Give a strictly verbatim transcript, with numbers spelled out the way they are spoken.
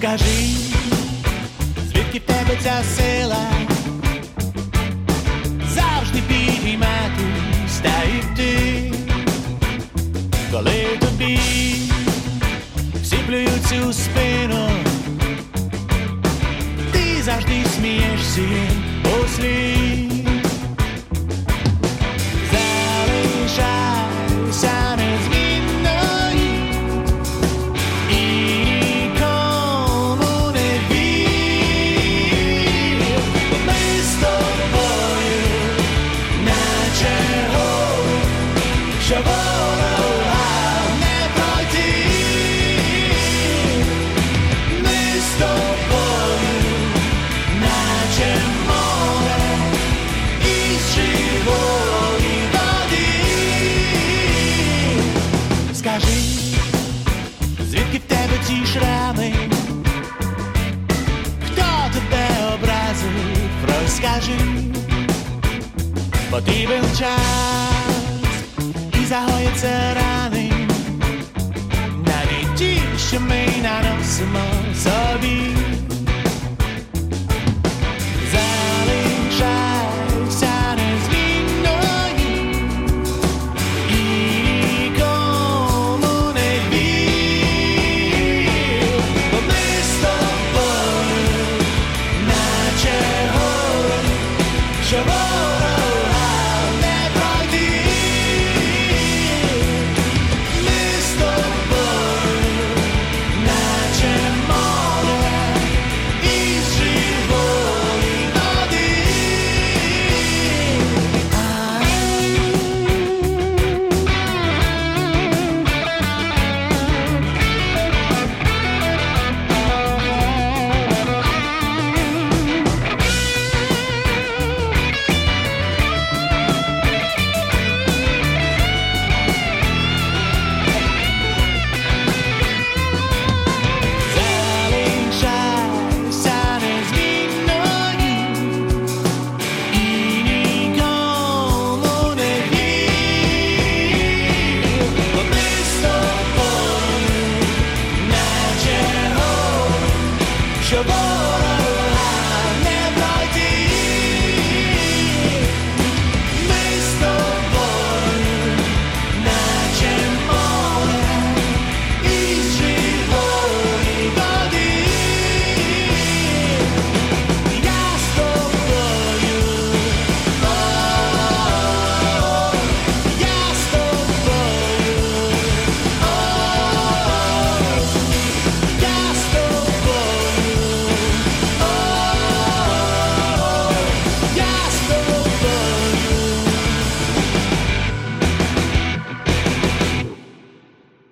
Скажи, звідки в тебе ця сила завжди підіймати та йти, коли тобі всі плюються у спину, ти завжди смієшся услід. Залишайся незмінною і нікому не вір. Ми з тобою наче гори, що ворога не пройти. Ми з тобою наче море із живої води. Скажи, звідки в тебе ті шрами? Хто тебе образив? Розкажи. Потрібен час і загояться рани, навіть ті, що ми наносимо собі.